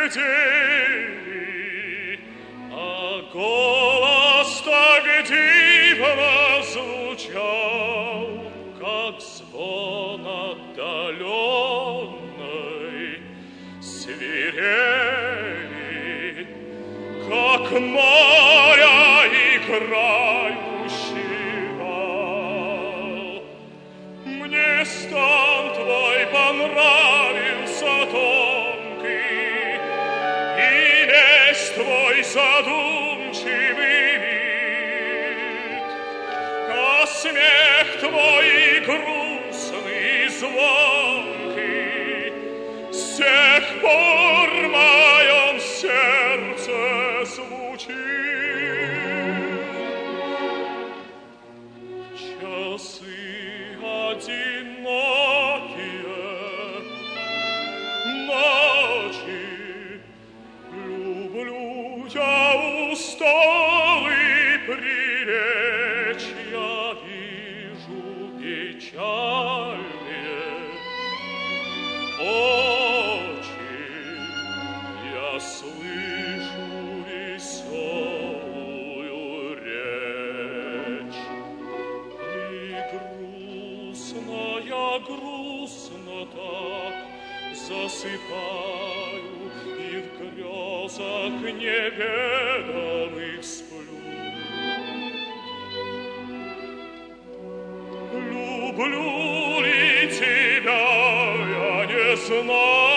глядели, а голос так дивно звучал, как звон отдаленной свирели, как море играющий вал. Мне стан твой понравился тонкий, и весь твой задумчивый вид, а смех твой грустный и звонкий с тех пор в моем сердце звучит. Часы одинокие, ночи, люблю я усталый прилечь, я вижу печальные очи, я слышу веселую речь. И грустно, я грустно так засыпаю, и в грезах неведомых сплю. Люблю ли тебя, я не знаю,